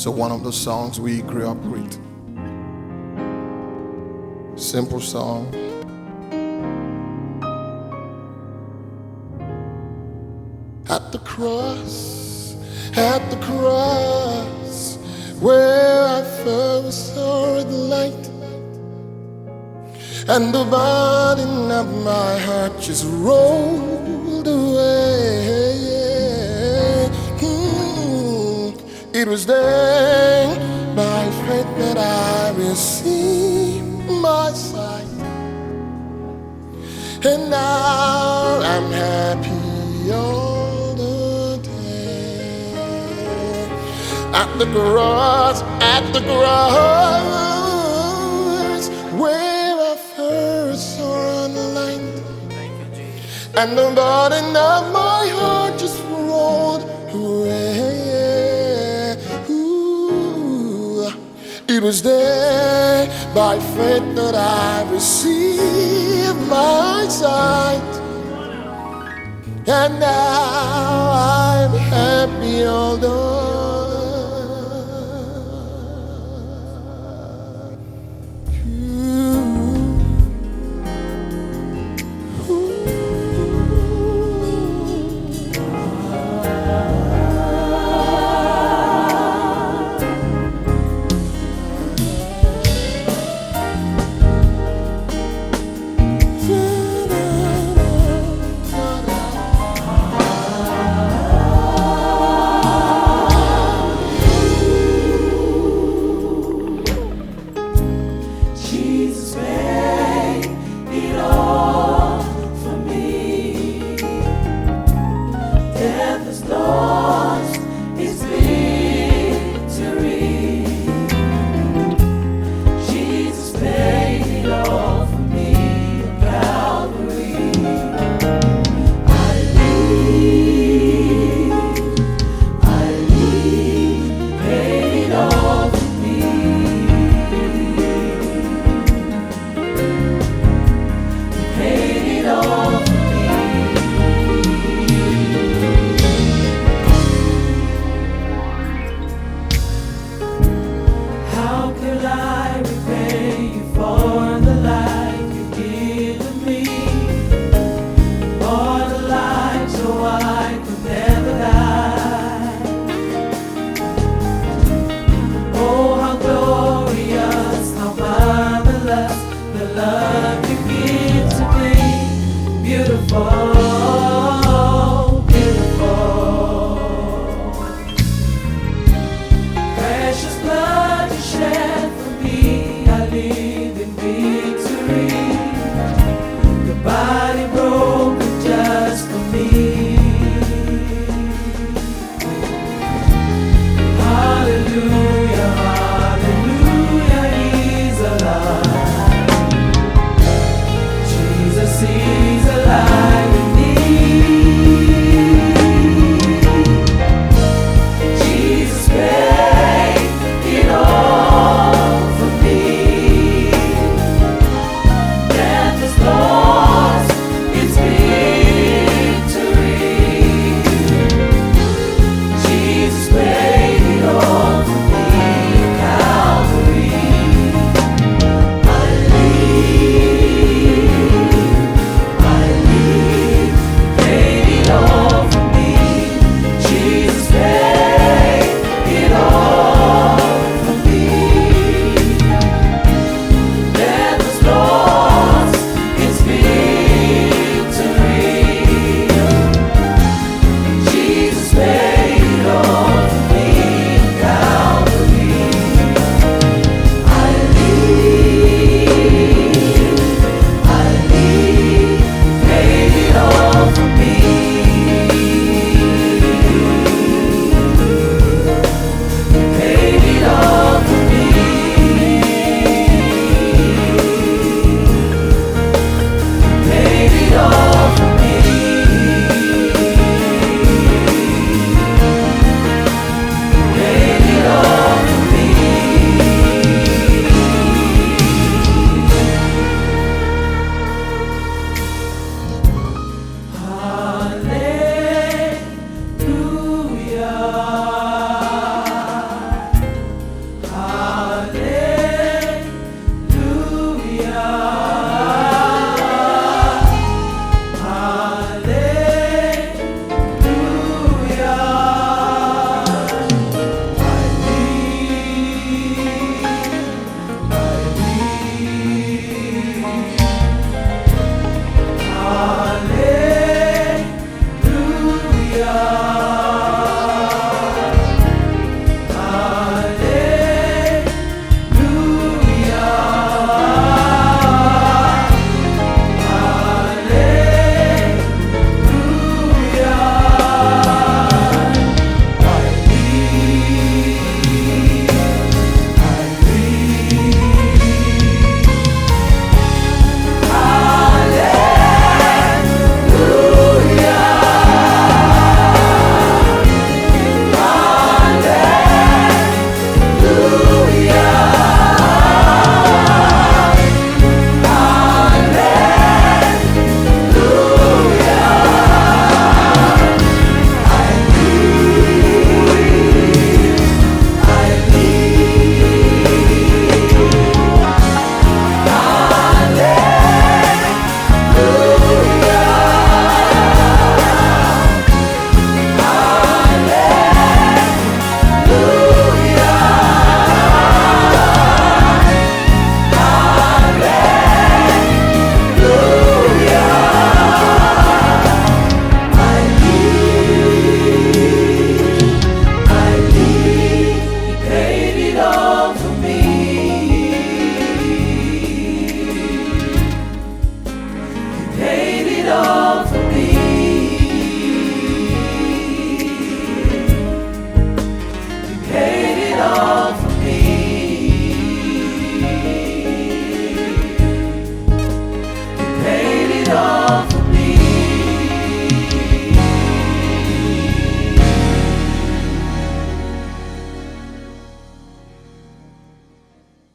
So one of the songs we grew up with. Simple song. At the cross, where I first saw the light, and the burden of my heart just rolled away. It was there by faith that I received my sight, and now I'm happy all the day. At the cross, where I first saw the light, and the burden of my heart just rolled away. It was there by faith that I received my sight, and now I'm happy all the